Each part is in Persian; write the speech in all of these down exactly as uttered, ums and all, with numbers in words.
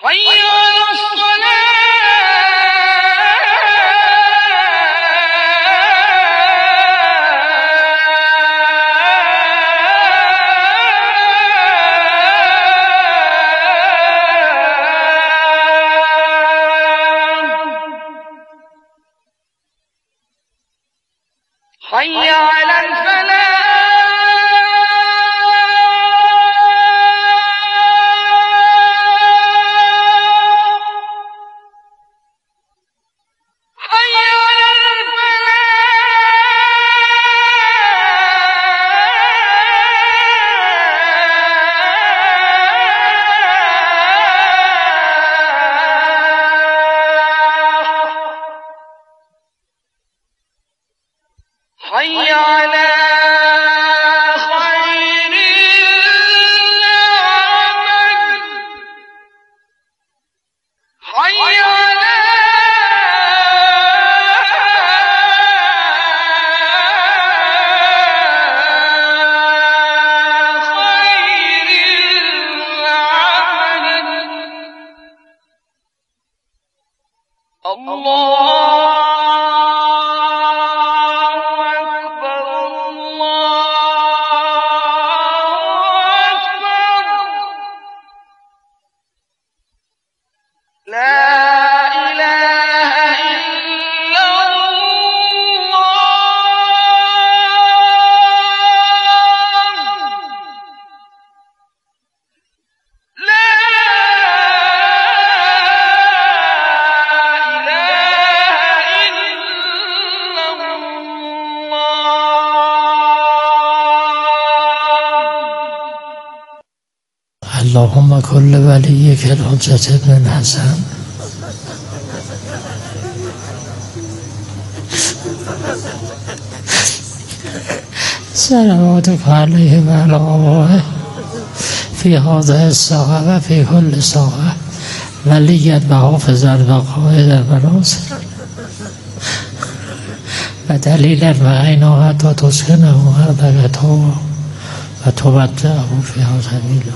حي على الفلاح حي على خير العمل حي على خير العمل الله اللهم كل وليك الحجة بن الحسن صلواتك عليه وعلى أبوه في هذه الساعة وفي كل ساعة وليا وحافظا وقائدا وناصرا ودليلا وعينا حتى تسكنه أرضك وتمتعه فيها سبيلا.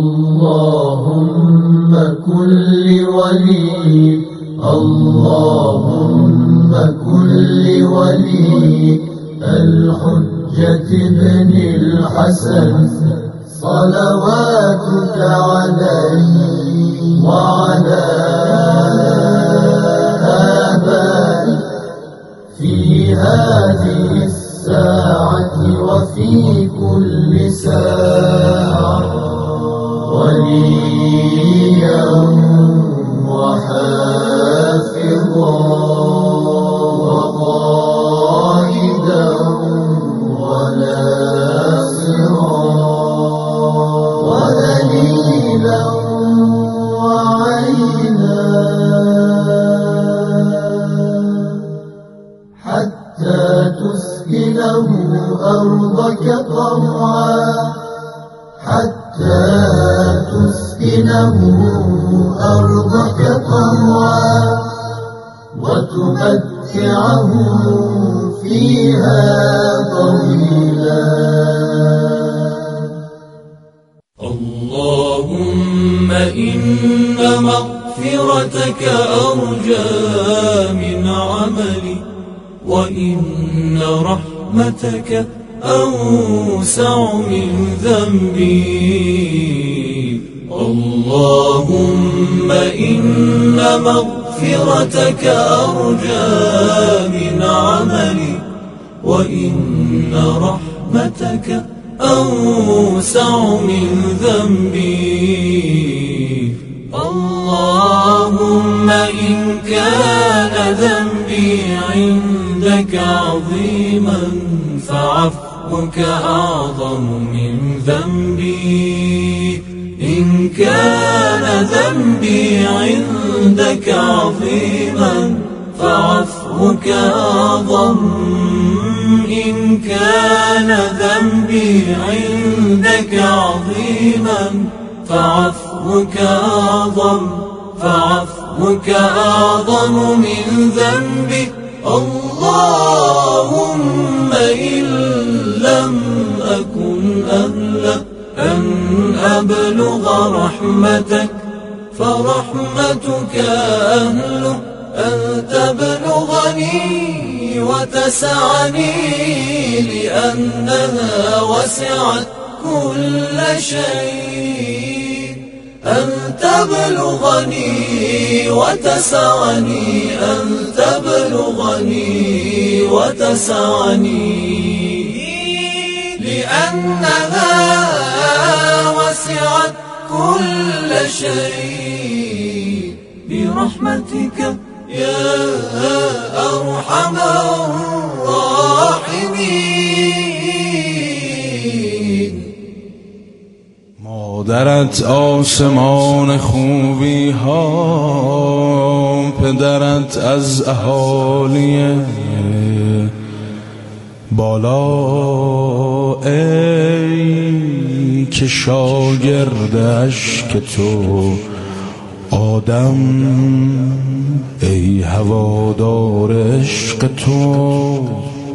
اللهم كن لوليك اللهم كن لوليك الحجة بن الحسن صلواتك عليه وعلى آبائه في هذه الساعة وفي كل ساعة وليا وحافظا وقائدا وناصرا ودليلا وعينا حتى تسكنه أرضك طوعا حتى تسكنه أرضك طوعا وتمتعه فيها طويلا. اللهم إن مغفرتك أرجى من عملي وإن رحمتك أوسع من ذنبي. اللهم إن مغفرتك أرجى من عملي وإن رحمتك أوسع من ذنبي. اللهم إن كان ذنبي عندك عظيما فعفوك أعظم من ذنبي. إن كان ذنبي عندك عظيما فعفوك أعظم. إن كان ذنبي عندك عظيما فعفوك أعظم فعفوك أعظم من ذنبي. اللهم إن لم أكن أهلا أن أبلغ رحمتك فرحمتك أهل أن تبلغني وتسعني لأنها وسعت كل شيء أن تبلغني وتسعني أن تبلغني وتسعني لأنها وسعت كل شيء برحمتك يا أرحم الراحمين. مادرت آسمان خوبی ها، پدرت از اهالی بالا، ای که شاگردش که تو آدم، ای هوادار عشق تو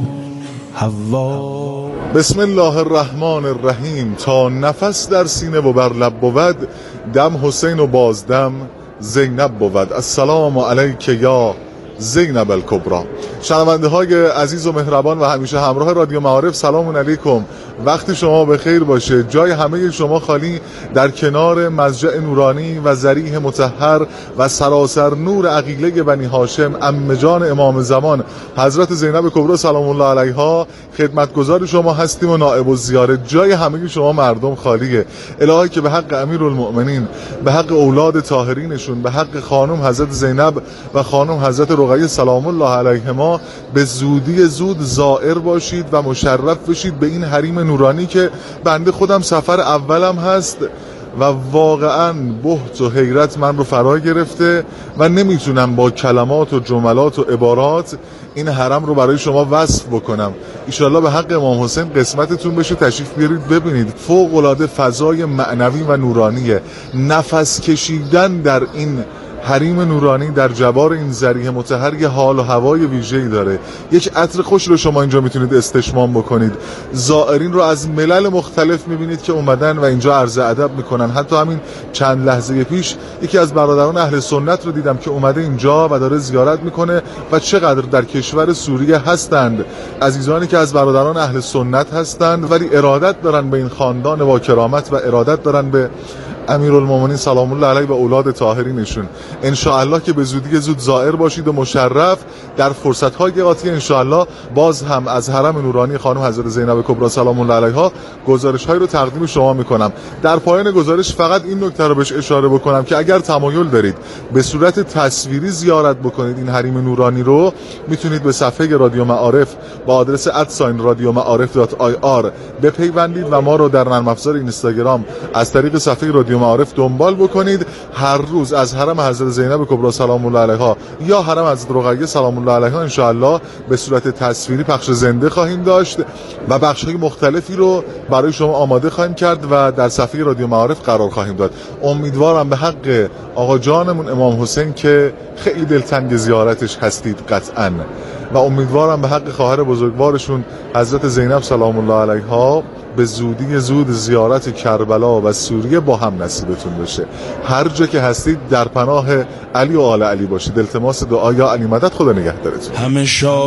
حوا. بسم الله الرحمن الرحیم. تا نفس در سینه و بر لب بود، دم حسین و بازدم زینب بود. السلام علیک یا زینب الکبرا. شنونده های عزیز و مهربان و همیشه همراه رادیو معارف، سلام علیکم. وقتی شما به خیر باشه. جای همه شما خالی در کنار مضجع نورانی و ذریح مطهر و سراسر نور عقیله بنی هاشم، عمه جان امام زمان حضرت زینب کبرا سلام الله علیها خدمتگزار شما هستیم و نائب الزیاره. جای همه شما مردم خالیه. الهی که به حق امیرالمؤمنین، به حق اولاد طاهرینشون، به حق خانم حضرت زینب و خانم حضرت رقیه سلام الله علیهما به زودی زود زائر باشید و مشرف بشید به این حریم نورانی که بنده خودم سفر اولم هست و واقعا بهت و حیرت من رو فرا گرفته و نمیتونم با کلمات و جملات و عبارات این حرم رو برای شما وصف بکنم. ایشالله به حق امام حسین قسمتتون بشه تشریف بیارید ببینید. فوق العاده فضای معنوی و نورانیه. نفس کشیدن در این حریم نورانی در جوار این ذریح مطهر یه حال و هوای ویژه‌ای داره. یک عطر خوش رو شما اینجا میتونید استشمام بکنید. زائرین رو از ملل مختلف میبینید که اومدن و اینجا عرض ادب میکنن. حتی همین چند لحظه پیش یکی از برادران اهل سنت رو دیدم که اومده اینجا و داره زیارت میکنه و چقدر در کشور سوریه هستند عزیزانی که از برادران اهل سنت هستند ولی ارادت دارن به این خاندان با کرامت و ارادت دارن به امیرالمومنین سلام الله علیه و اولاد طاهرینشون. ان شاء الله که به زودی زود زائر باشید و مشرف در فرصت‌های آتی. ان شاء الله باز هم از حرم نورانی خانم حضرت زینب کبرا سلام الله علیها گزارش‌هایی رو تقدیم شما می‌کنم. در پایان گزارش فقط این نکته رو بهش اشاره بکنم که اگر تمایل دارید به صورت تصویری زیارت بکنید این حریم نورانی رو، میتونید به صفحه رادیو معارف با آدرس ات رادیو معارف دات آی آر بپیوندید و ما رو در نرم افزار اینستاگرام از طریق صفحه رادیو معارف دنبال بکنید. هر روز از حرم حضرت زینب کبرا سلام الله علیها یا حرم حضرت رقیه سلام الله علیها ان شاء الله به صورت تصویری پخش زنده خواهیم داشت و بخش‌های مختلفی رو برای شما آماده خواهیم کرد و در صفحه رادیو معارف قرار خواهیم داد. امیدوارم به حق آقا جانمون امام حسین که خیلی دلتنگ زیارتش هستید قطعاً و امیدوارم به حق خواهر بزرگوارشون حضرت زینب سلام الله علیها به زودی زود زیارت کربلا و سوریه با هم نصیبتون بشه. هر جا که هستید در پناه علی و آل علی باشید. التماس دعا یا علی مدد. خدا نگهدارتون. همه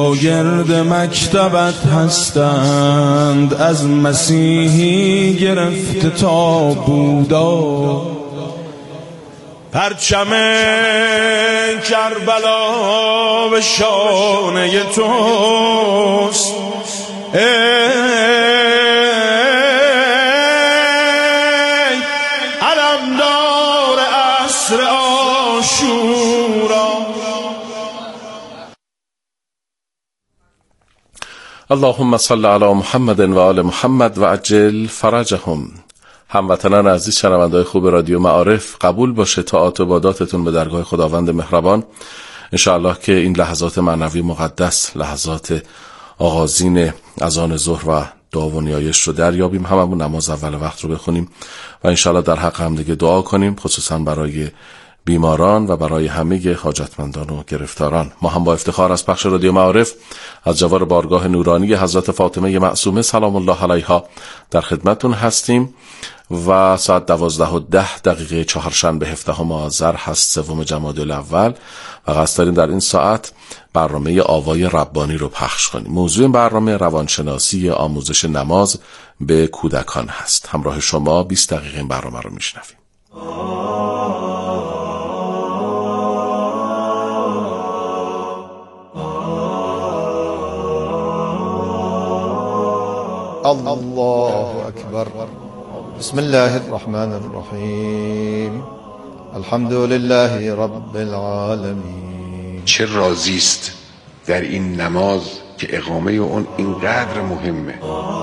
شاگرد مکتبت هستند، از مسیحی گرفته تا بودا، پرچم کربلا به شانه توست. ای علمدار عصر عاشورا. اللهم صل علی محمد و آل محمد و عجل فرجهم. هموطنان عزیز، شنونده‌های خوب رادیو معارف، قبول باشه طاعات و عباداتتون به درگاه خداوند مهربان. انشاءالله که این لحظات معنوی مقدس، لحظات آغازین اذان ظهر و دعا و نیایش رو دریابیم. هممون نماز اول وقت رو بخونیم و انشاءالله در حق هم دیگه دعا کنیم، خصوصا برای بیماران و برای همه حاجتمندان و گرفتاران. ما هم با افتخار از پخش رادیو معارف از جوار بارگاه نورانی حضرت فاطمه معصومه سلام الله علیها در خدمتون هستیم و ساعت دوازده و ده دقیقه چهارشنبه هفدهم آذر هست، سوم جمادی الاول، و قصد داریم در این ساعت برنامه آوای ربانی رو پخش کنیم. موضوع این برنامه روانشناسی آموزش نماز به کودکان هست. همراه شما بیست دقیقه این برنامه رو میشنویم. الله أكبر. بسم الله الرحمن الرحیم. الحمد لله رب العالمین. چه رازی است در این نماز که اقامه اون اینقدر مهمه.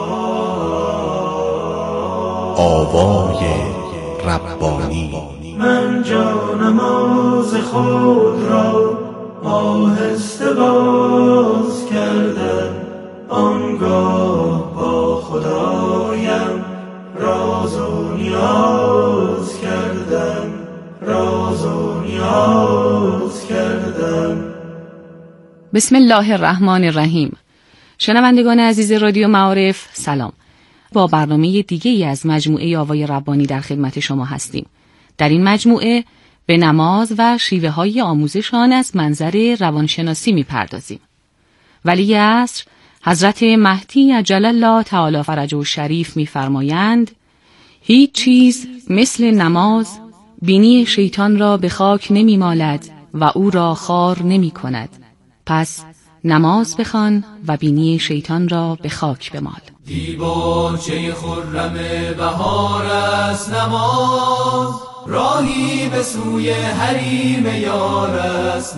آوای ربانی. من جا نماز خود را آهسته باز کردم، آنگاه با خدایم راز و نیاز کردم، راز و نیاز کردم. بسم الله الرحمن الرحیم. شنوندگان عزیز رادیو معارف سلام. با برنامه دیگه ای از مجموعه آوای ربانی در خدمت شما هستیم. در این مجموعه به نماز و شیوه های آموزش آن از منظر روانشناسی میپردازیم. ولی عصر حضرت مهدی عجل الله تعالی فرجه الشریف می‌فرمایند هیچ چیز مثل نماز بینی شیطان را به خاک نمی‌مالد و او را خار نمی‌کند. پس نماز بخوان و بینی شیطان را به خاک بمال. دیباچه خرم بهار است نماز، راهی به سوی حریم یار است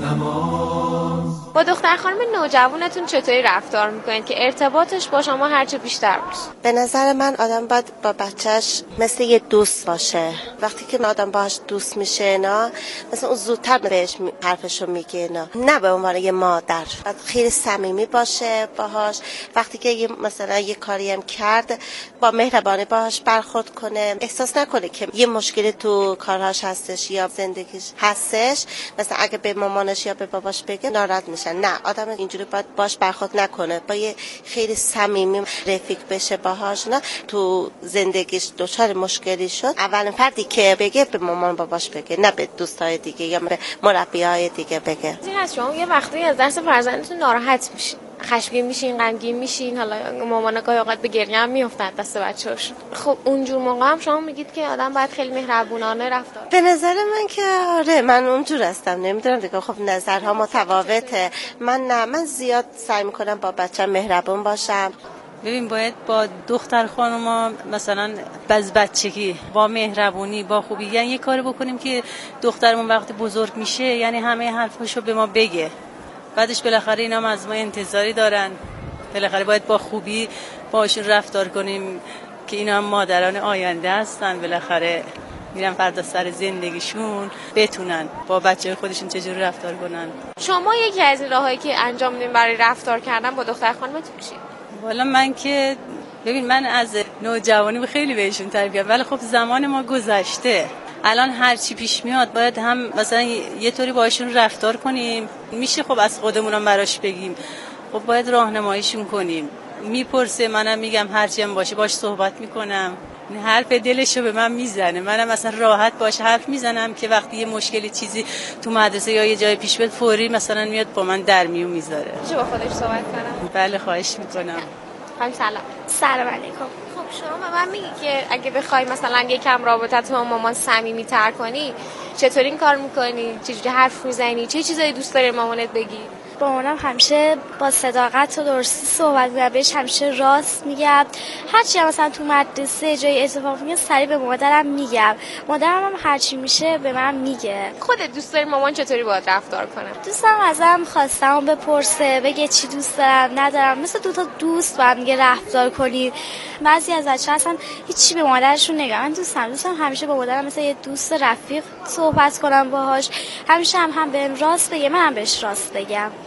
نماز. با دختر خانم نوجوانتون چطوری رفتار میکنید که ارتباطش با شما هرچه بیشتر باشه؟ به نظر من آدم باید با بچهش مثل یه دوست باشه. وقتی که آدم باهاش دوست میشه نه، مثلا اون زودتر بهش حرفشو میگه، نه نه به عنوان یه مادر. باید خیلی صمیمی باشه باهاش. وقتی که یه مثلا یه کاری هم کرد با مهربانی باهاش برخورد کنه، احساس نکنه که یه مشکلی تو کارهاش هستش یا زندگیش هستش، مثلا اگه به مامانش یا به باباش بگه ناراحت میشه. نه، آدم اینجوری باید باش برخورد نکنه، با یه خیلی صمیمی رفیق بشه باهاش. نه تو زندگیش دچار مشکلی شد، اولین فردی که بگه به مامان باباش بگه، نه به دوستای دیگه یا به مربیای دیگه بگه. این از شما یه وقتی از دست فرزندتون ناراحت میشین، خشمگین میشین، غمگین میشین، حالا مامانا گاهی اوقات به گریه هم میافتن دست بچه‌هاش. خب اونجور موقع هم شما میگید که آدم باید خیلی مهربونانه رفتار. به نظر من که آره، من اونجور هستم، نمیدونم دیگه، خب نظرها متفاوته. من نه، من زیاد سعی میکنم با بچه‌م مهربون باشم. ببین باید با دختر خانوما مثلا باز بچگی با مهربونی با خوبی یعنی یه کاری بکنیم که دخترمون وقتی بزرگ میشه یعنی همه حرفاشو به ما بگه. بعدش بالاخره اینا هم از ما انتظاری دارن، بالاخره باید با خوبی باشون رفتار کنیم که اینا هم مادران آینده هستن، بالاخره میرن فردا سر زندگیشون بتونن با بچه خودشون چجوری رفتار کنن. شما یکی از این راهایی که انجام میدین برای رفتار کردن با دختر خانمتون چیه؟ والا من که ببین من از نوجوانی خیلی بهشون تربیت، ولی خب زمان ما گذشته. الان هر چی پیش میاد باید هم مثلا یه طوری باهاشون رفتار کنیم، میشه خب از خودمونم براش بگیم، خب باید راهنماییشون کنیم. میپرسه منم میگم هرچی هم باشه باش صحبت میکنم، حرف دلشو به من میزنه، منم مثلا راحت باش حرف میزنم که وقتی یه مشکلی چیزی تو مدرسه یا یه جای پیش بیاد فوری مثلا میاد با من در میون میذاره. چه با خودش صحبت کنم؟ بله خواهش میکنم. خانم سلام. سلام علیکم. خب شما به من میگی که اگه بخوای مثلا یکم رابطت با مامان صمیمی‌تر کنی چطور این کار میکنی؟ چجوری حرف میزنی؟ چه چیزایی دوست داری مامانت بگی؟ با مامانم همیشه با صداقت و درستی صحبت می‌کنم، بهش همیشه راست میگم. هرچی هم مثلا تو مدرسه جای اتفاق میفته سریع به مادرم میگم، مادرم هم هرچی میشه به من میگه. خودت دوست داری مامان چطوری باهات رفتار کنه؟ دوستم ازم خواستم بپرسه، بگه چی دوست دارم ندارم، مثل دو تا دوست با هم دیگه رفتار کنید. بعضی از بچه‌ها اصلا هیچی به مادرشون نگن. من دوستم دوستم همیشه با مادرم مثل یه دوست رفیق صحبت کنم باهاش، همیشه هم هم بهم راست بگه، من هم بهش راست بگم.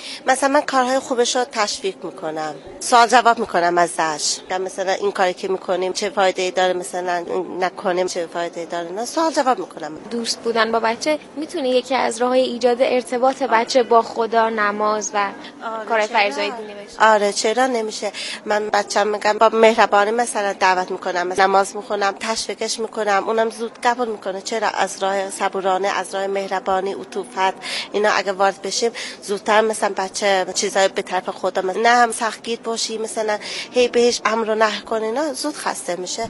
مثلا من کارهای خوبش رو تشویق میکنم، سوال جواب میکنم ازش، مثلا این کاری که میکنیم چه فایده‌ای داره، مثلا نکنیم چه فایده‌ای داره، نه سوال جواب میکنم. دوست بودن با بچه میتونه یکی از راههای ایجاد ارتباط بچه با خدا، نماز و کارهای فرضای دینی بشه. آره چرا نمیشه. من بچه‌م میگم با مهربانی مثلا دعوت میکنم، نماز میخونم، تشویقش میکنم، اونم زود قبول میکنه. چرا؟ از راه صبورانه، از راه مهربانی، عطوفت اینا اگه وارد بشیم زودتر مثلا بچه چیزای به طرف خدا، نه هم سختگیر باشی مثلا هی بهش امر و نهی کنی، نه زود خسته میشه.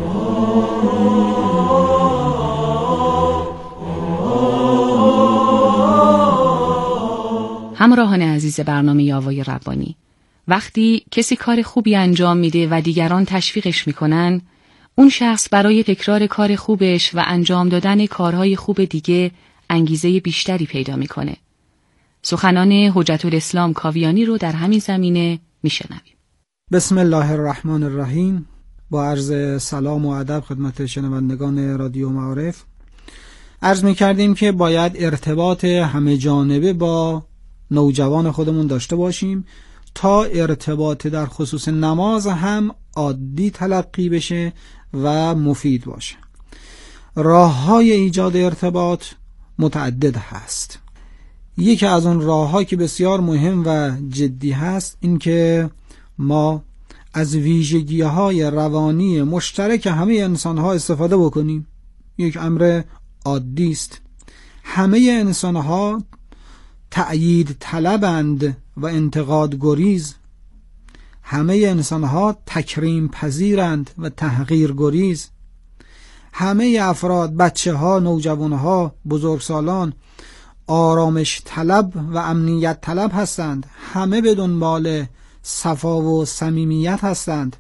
همراهان عزیز برنامه یاوای ربانی، وقتی کسی کار خوبی انجام میده و دیگران تشویقش میکنن، اون شخص برای تکرار کار خوبش و انجام دادن کارهای خوب دیگه انگیزه بیشتری پیدا میکنه. سخنان حجت الاسلام کاویانی رو در همین زمینه میشنویم. بسم الله الرحمن الرحیم. با عرض سلام و ادب خدمت شنوندگان رادیو معارف، عرض میکردیم که باید ارتباط همه جانبه با نوجوان خودمون داشته باشیم تا ارتباط در خصوص نماز هم عادی تلقی بشه و مفید باشه. راه‌های ایجاد ارتباط متعدد هست. یکی از اون راه‌ها که بسیار مهم و جدی هست این که ما از ویژگی‌های روانی مشترک همه انسان‌ها استفاده بکنیم. یک امر عادی است. همه انسان‌ها تأیید طلبند و انتقاد گریز. همه انسان‌ها تکریم پذیرند و تحقیر گریز. همه افراد، بچه‌ها، نوجوان‌ها، بزرگسالان آرامش طلب و امنیت طلب هستند. همه به دنبال صفا و صمیمیت هستند.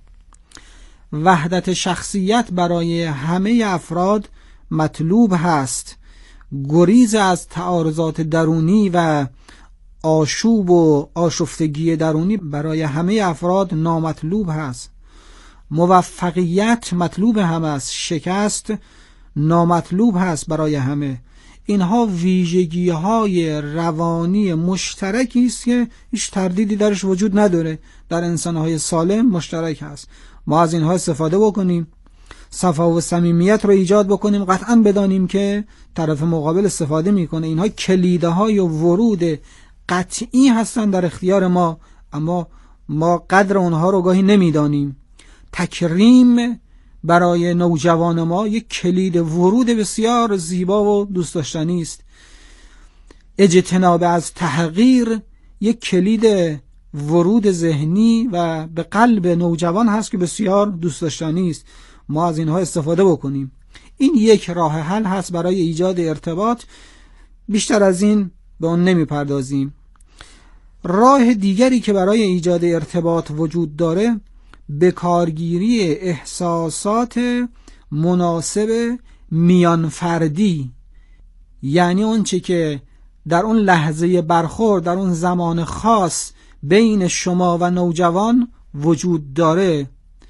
وحدت شخصیت برای همه افراد مطلوب هست. گریز از تعارضات درونی و آشوب و آشفتگی درونی برای همه افراد نامطلوب هست. موفقیت مطلوب هم است، شکست نامطلوب هست برای همه. اینها ویژگی های روانی مشترکی است که هیچ تردیدی درش وجود نداره، در انسان‌های سالم مشترک هست. ما از اینها استفاده بکنیم، صفا و صمیمیت رو ایجاد بکنیم. قطعاً بدانیم که طرف مقابل استفاده میکنه. اینها کلیدهای ورود قطعی هستن در اختیار ما، اما ما قدر اونها رو گاهی نمیدانیم. تکریم برای نوجوان ما یک کلید ورود بسیار زیبا و دوست داشتنی است. اجتناب از تحقیر یک کلید ورود ذهنی و به قلب نوجوان هست که بسیار دوست داشتنی است. ما از اینها استفاده بکنیم. این یک راه حل هست برای ایجاد ارتباط. بیشتر از این به اون نمی پردازیم. راه دیگری که برای ایجاد ارتباط وجود داره به کارگیری احساسات مناسب میان فردی، یعنی اون چی که در اون لحظه برخورد، در اون زمان خاص بین شما و نوجوان وجود داره.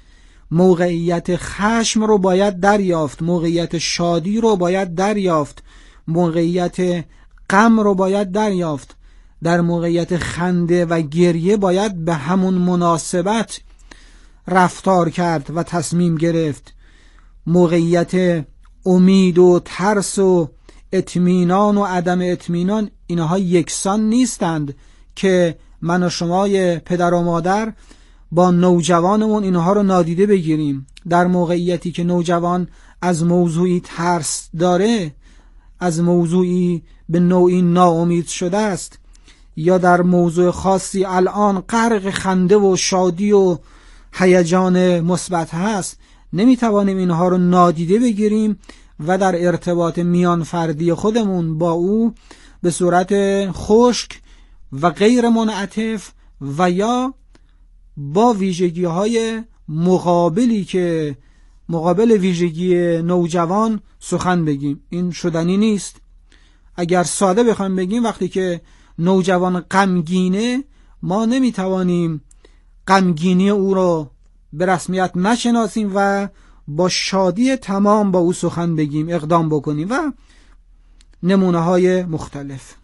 موقعیت خشم رو باید دریافت، موقعیت شادی رو باید دریافت، موقعیت غم رو باید دریافت. در موقعیت خنده و گریه باید به همون مناسبت رفتار کرد و تصمیم گرفت. موقعیت امید و ترس و اطمینان و عدم اطمینان اینها یکسان نیستند که من و شمای پدر و مادر با نوجوانمون اینها رو نادیده بگیریم. در موقعیتی که نوجوان از موضوعی ترس داره، از موضوعی به نوعی ناامید شده است، یا در موضوع خاصی الان غرق خنده و شادی و هیجان مثبت هست، نمیتوانیم اینها رو نادیده بگیریم و در ارتباط میان فردی خودمون با او به صورت خشک و غیر منعطف و یا با ویژگی های مقابلی که مقابل ویژگی نوجوان سخن بگیم. این شدنی نیست. اگر ساده بخوایم بگیم، وقتی که نوجوان غمگینه، ما نمیتوانیم غمگینی او رو به رسمیت نشناسیم و با شادی تمام با او سخن بگیم، اقدام بکنیم و نمونه های مختلف.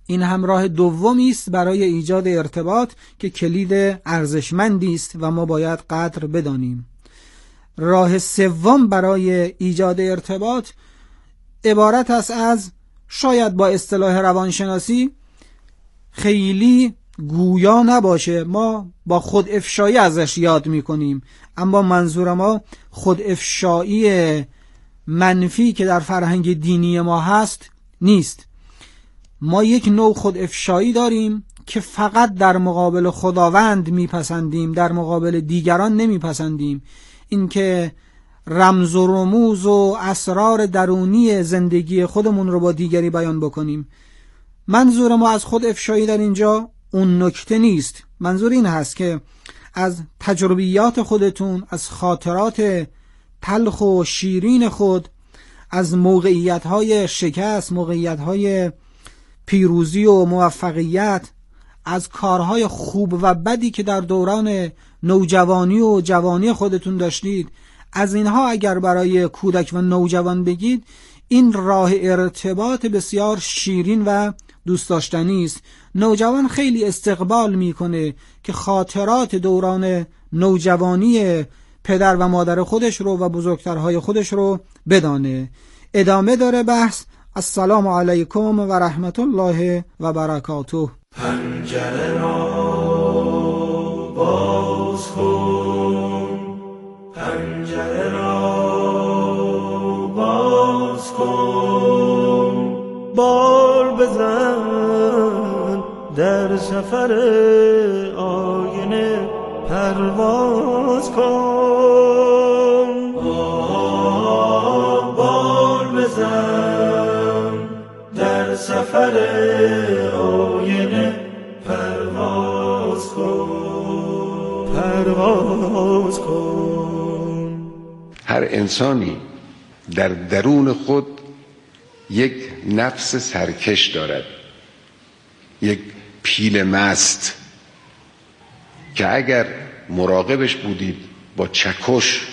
این هم راه دومی است برای ایجاد ارتباط که کلید ارزشمندی است و ما باید قدر بدانیم. راه سوم برای ایجاد ارتباط عبارت است از، شاید با اصطلاح روانشناسی خیلی گویا نباشه، ما با خود افشایی ازش یاد میکنیم، اما منظور ما خود افشایی منفی که در فرهنگ دینی ما هست نیست. ما یک نوع خود افشایی داریم که فقط در مقابل خداوند میپسندیم، در مقابل دیگران نمیپسندیم. این که رمز و رموز و اسرار درونی زندگی خودمون رو با دیگری بیان بکنیم. منظور ما از خود افشایی در اینجا اون نکته نیست. منظور این هست که از تجربیات خودتون، از خاطرات تلخ و شیرین خود، از موقعیت‌های شکست، موقعیت‌های پیروزی و موفقیت، از کارهای خوب و بدی که در دوران نوجوانی و جوانی خودتون داشتید، از اینها اگر برای کودک و نوجوان بگید، این راه ارتباط بسیار شیرین و دوست داشتنی است. نوجوان خیلی استقبال میکنه که خاطرات دوران نوجوانی پدر و مادر خودش رو و بزرگترهای خودش رو بدانه. ادامه داره بحث. السلام علیکم و رحمت الله و برکاته. پنجره را باز کن، پنجره را باز کن، بال بزن در سفر آینه پرواز کن، بال بزن در سفر آینه پرواز کن، پرواز کن. هر انسانی در درون خود یک نفس سرکش دارد، یک پیل مست که اگر مراقبش بودید با چکش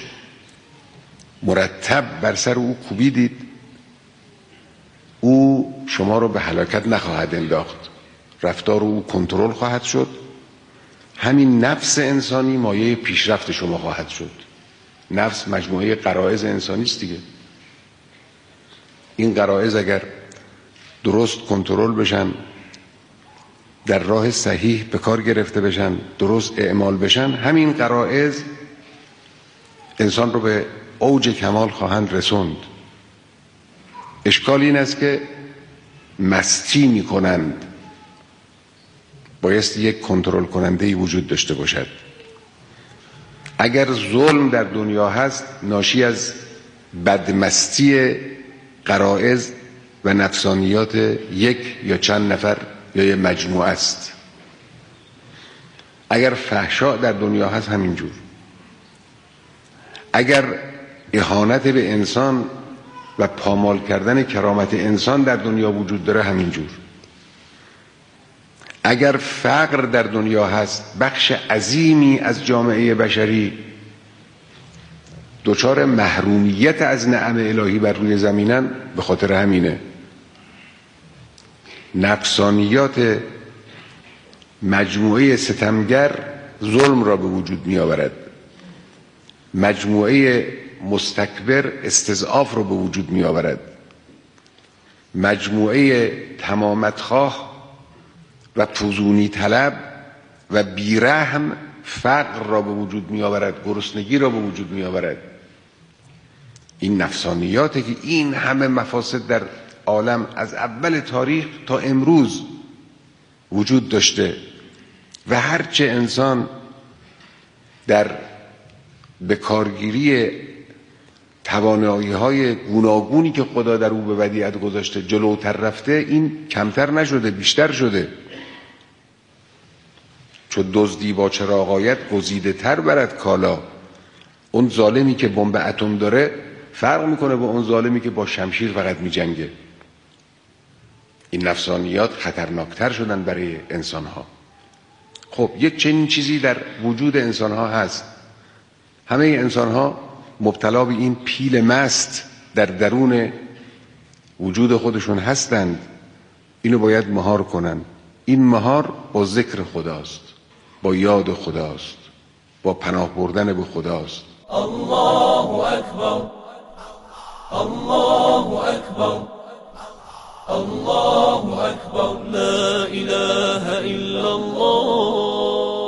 مرتب بر سر او کوبیدید، او شما رو به هلاکت نخواهد انداخت، رفتار او کنترل خواهد شد. همین نفس انسانی مایه پیشرفت شما خواهد شد. نفس مجموعه غرایز انسانی است دیگه. این غرایز اگر درست کنترل بشن، در راه صحیح به کار گرفته بشن، درست اعمال بشن، همین غرایز انسان رو به اوج کمال خواهند رسوند. اشکال این است که مستی می کنند. بایستی یک کنترل کننده‌ای وجود داشته باشد. اگر ظلم در دنیا هست، ناشی از بدمستی غرایز و نفسانیات یک یا چند نفر یا یک مجموعه است. اگر فحشا در دنیا هست، همینجور. اگر اهانت به انسان و پامال کردن کرامت انسان در دنیا وجود داره، همینجور. اگر فقر در دنیا هست، بخش عظیمی از جامعه بشری دچار محرومیت از نعم الهی بر روی زمینن، به خاطر همینه. نفسانیات مجموعه ستمگر ظلم را به وجود می آورد. مجموعه مستکبر استضعاف را به وجود می آورد. مجموعه تمامتخواه و فزونی طلب و بیرحم فقر را به وجود می آورد، گرسنگی را به وجود می آورد. این نفسانیاته که این همه مفاسد در عالم از اول تاریخ تا امروز وجود داشته و هرچه انسان در بکارگیری توانایی های گوناگونی که خدا در او به ودیعت گذاشته جلوتر رفته، این کمتر نشده، بیشتر شده. چون دزدی با چراغایت گزیده تر برد کالا. اون ظالمی که بمب اتم داره فرق میکنه با اون ظالمی که با شمشیر فقط میجنگه. این نفسانیات خطرناکتر شدن برای انسانها. خب یک چنین چیزی در وجود انسانها هست. همه انسانها مبتلا به این پیل مست در درون وجود خودشون هستند اینو باید مهار کنن. این مهار با ذکر خداست، با یاد خداست، با پناه بردن به خداست. الله اکبر، الله اکبر، الله اکبر، لا اله الا الله.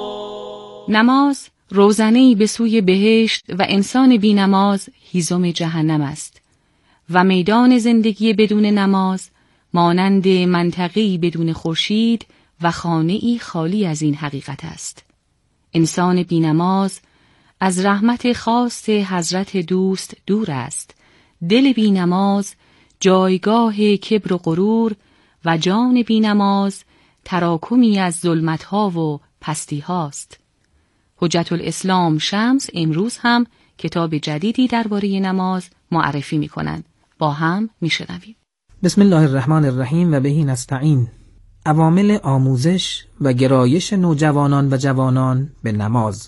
نماز روزنه‌ای به سوی بهشت و انسان بی نماز هیزم جهنم است و میدان زندگی بدون نماز مانند منطقه‌ای بدون خورشید و خانه‌ای خالی از این حقیقت است. انسان بی نماز از رحمت خاص حضرت دوست دور است. دل بی نماز جایگاه کبر و غرور و جان بی نماز تراکمی از ظلمت‌ها و پستی‌هاست. حجت الاسلام شمس امروز هم کتاب جدیدی درباره نماز معرفی می‌کنند. با هم می‌شنویم. بسم الله الرحمن الرحیم و بهی نستعین. عوامل آموزش و گرایش نوجوانان و جوانان به نماز.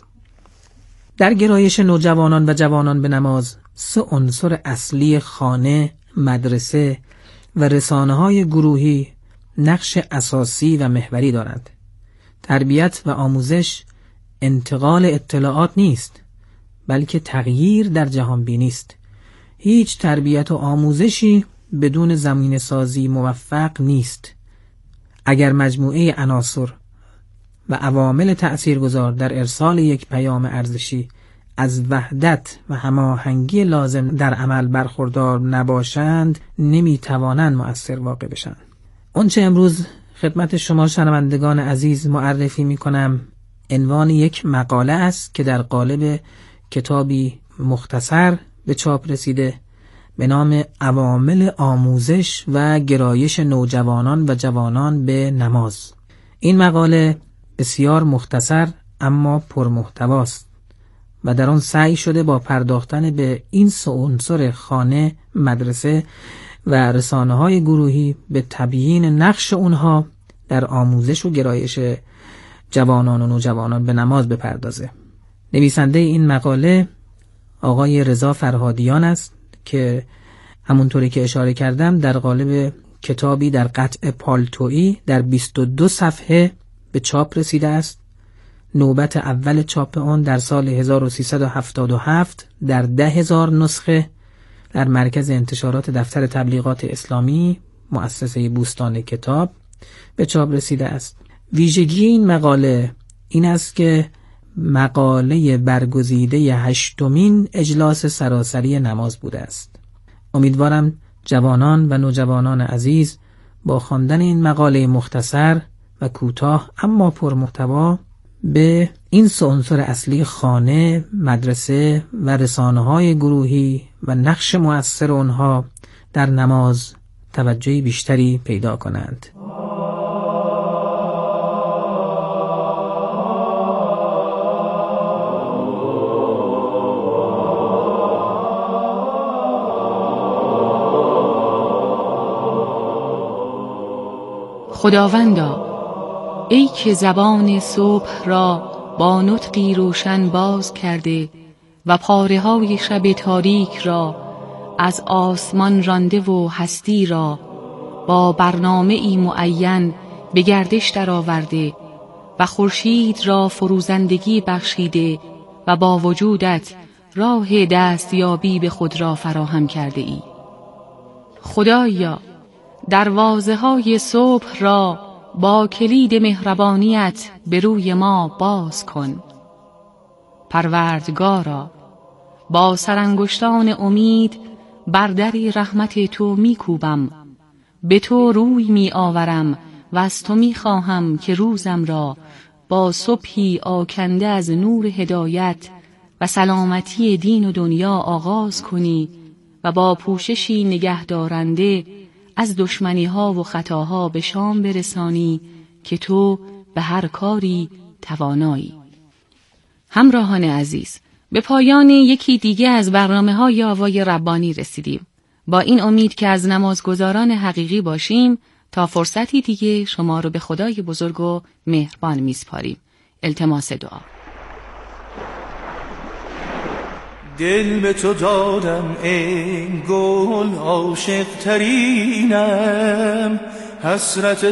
در گرایش نوجوانان و جوانان به نماز سه عنصر اصلی خانه، مدرسه و رسانه‌های گروهی نقش اساسی و محوری دارند. تربیت و آموزش انتقال اطلاعات نیست، بلکه تغییر در جهان بینی است. هیچ تربیت و آموزشی بدون زمینه سازی موفق نیست. اگر مجموعه عناصر و عوامل تأثیرگذار در ارسال یک پیام ارزشی از وحدت و هماهنگی لازم در عمل برخوردار نباشند، نمیتوانند مؤثر واقع بشن. اون چه امروز خدمت شما شنوندگان عزیز معرفی میکنم عنوان یک مقاله است که در قالب کتابی مختصر به چاپ رسیده به نام عوامل آموزش و گرایش نوجوانان و جوانان به نماز. این مقاله بسیار مختصر اما پرمحتواست و در آن سعی شده با پرداختن به این سه عنصر خانه، مدرسه و رسانه‌های گروهی به تبیین نقش اونها در آموزش و گرایش جوانان و نوجوانان به نماز بپردازه. نویسنده این مقاله آقای رضا فرهادیان است که همونطوری که اشاره کردم در قالب کتابی در قطع پالتویی در بیست و دو صفحه به چاپ رسیده است. نوبت اول چاپ آن در سال هزار و سیصد و هفتاد و هفت در ده هزار نسخه در مرکز انتشارات دفتر تبلیغات اسلامی مؤسسه بوستان کتاب به چاپ رسیده است. ویژگی این مقاله این است که مقاله برگزیده هشتمین اجلاس سراسری نماز بوده است. امیدوارم جوانان و نوجوانان عزیز با خواندن این مقاله مختصر و کوتاه اما پرمحتوا به این سه عنصر اصلی خانه، مدرسه و رسانه‌های گروهی و نقش مؤثر آنها در نماز توجه بیشتری پیدا کنند. خداوندا، ای که زبان صبح را با نطقی روشن باز کرده و پاره های شب تاریک را از آسمان رانده و هستی را با برنامه ای معین به گردش درآورده و خورشید را فروزندگی بخشیده و با وجودت راه دستیابی به خود را فراهم کرده ای. خدایا، دروازه های صبح را با کلید مهربانیت به روی ما باز کن. پروردگارا، با سرانگشتان امید بر در رحمت تو می کوبم، به تو روی می آورم و از تو می خواهم که روزم را با صبحی آکنده از نور هدایت و سلامتی دین و دنیا آغاز کنی و با پوششی نگهدارنده از دشمنی ها و خطاها به شام برسانی که تو به هر کاری توانایی. همراهان عزیز، به پایان یکی دیگه از برنامه های آوای ربانی رسیدیم. با این امید که از نمازگزاران حقیقی باشیم تا فرصتی دیگه شما رو به خدای بزرگ و مهربان میسپاریم. التماس دعا. دل به تو دادم ای گل، عاشق ترینم حسرت